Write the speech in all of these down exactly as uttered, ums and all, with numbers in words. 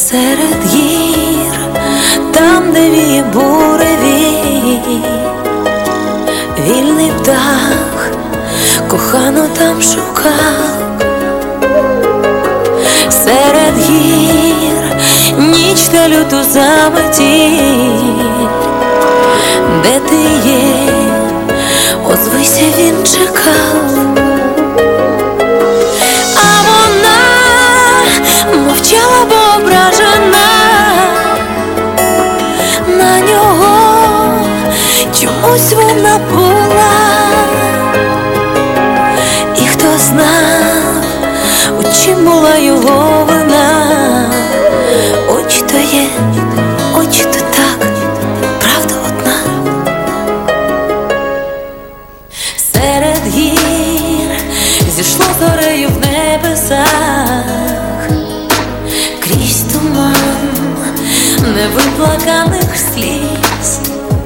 Серед гір, там, де віє буревій, вільний птах кохану там шукав. Серед гір ніч та люту заметіль, де ти є, озвися, він чекав. А вона мовчала, бо ображена на нього, чомусь вона була. І хто знав, у чим була його вина. Очі то є, очі то так, правда одна. Серед гір зійшло зорею в небесах, крізь туман невиплаканих сліз.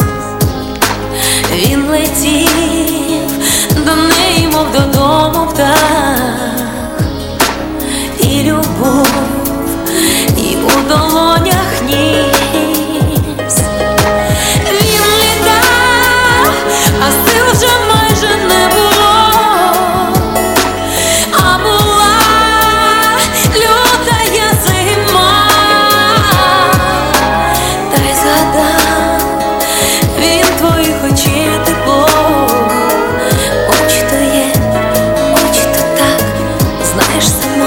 Він летів до неї, мов додому птах, і любов, і у долонях ніс. Він літав, а сил вже майже не було, а була лютая зима. Та й згадав він твоїх очей тепло. Очі то є, очі то так, знаєш сама.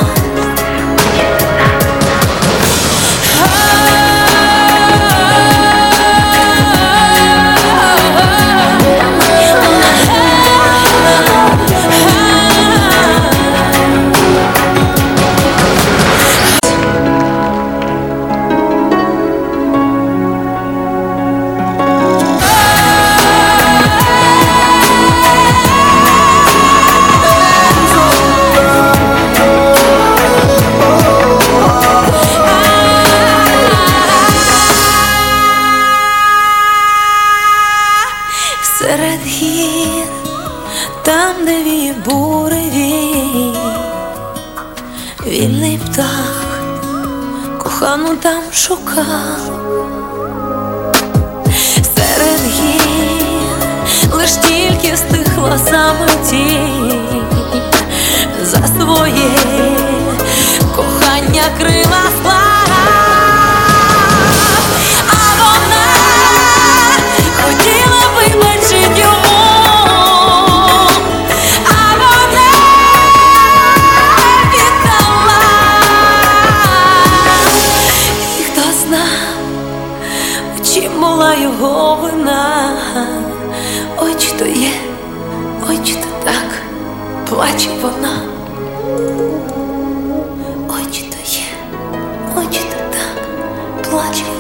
Серед гір, там, де віє буревій, вільний птах кохану там шукав. Серед гір лиш тільки стихла заметіль, за своє кохання крила склав. Чим була його вина. Очі то є, очі то так, плаче вона. Очі то є, очі то так, плаче вона.